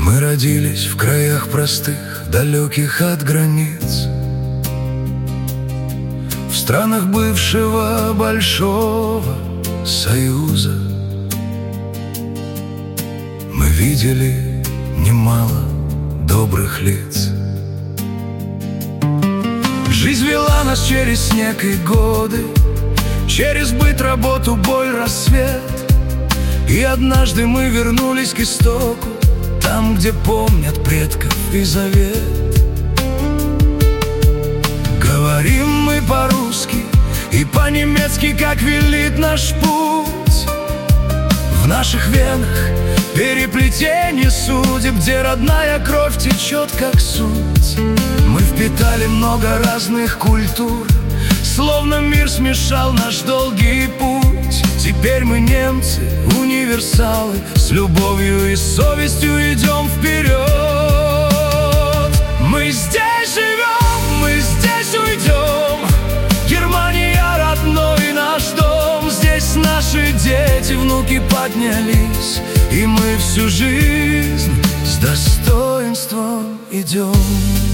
Мы родились в краях простых, далеких от границ, в странах бывшего Большого Союза. Мы видели немало добрых лиц. Жизнь вела нас через снег и годы, через быт, работу, боль, рассвет. И однажды мы вернулись к истоку, там, где помнят предков и завет. Говорим мы по-русски и по-немецки, как велит наш путь. В наших венах переплетение судеб, где родная кровь течет, как суть. Мы впитали много разных культур, словно мир смешал наш долгий путь. Теперь мы немцы, универсалы, с любовью и совестью идем вперед. Мы здесь живем, мы здесь уйдем. Германия родной наш дом. Здесь наши дети, внуки поднялись, и мы всю жизнь с достоинством идем.